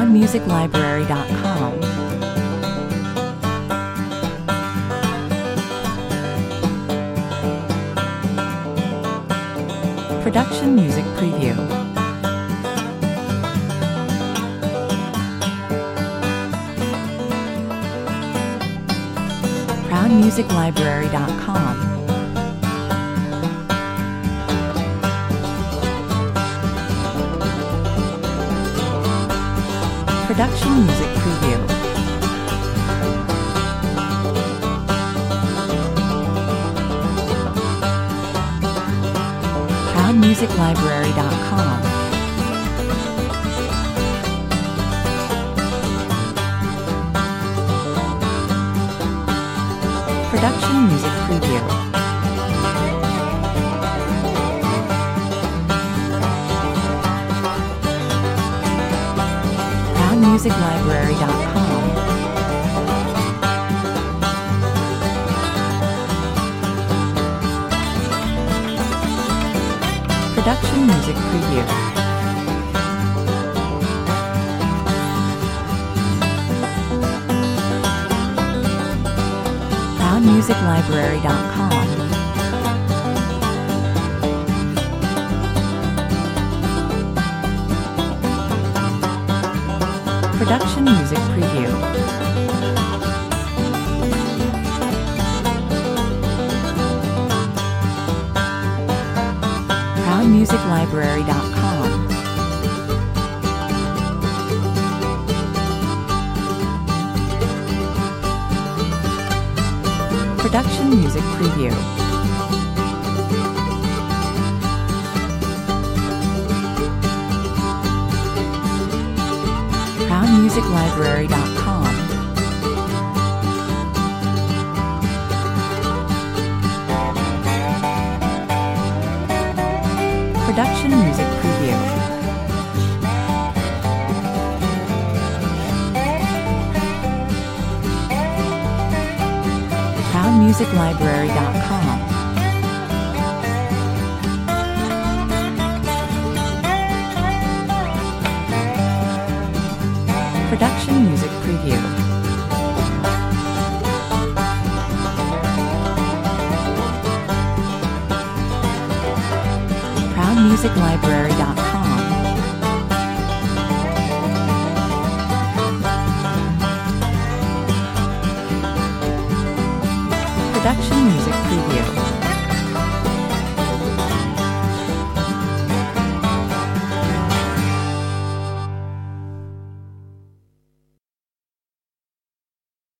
ProudMusicLibrary.com. Production Music Preview. ProudMusicLibrary.com. Production Music Preview. ProudMusicLibrary.com. Production Music Preview. ProudMusicLibrary.com. Production Music Preview. ProudMusicLibrary.com. Production Music Preview. ProudMusicLibrary.com. Production Music Preview. ProudMusicLibrary.com. Production Music Preview. ProudMusicLibrary.com. Production Music Preview. ProudMusicLibrary.com. Production Music Preview.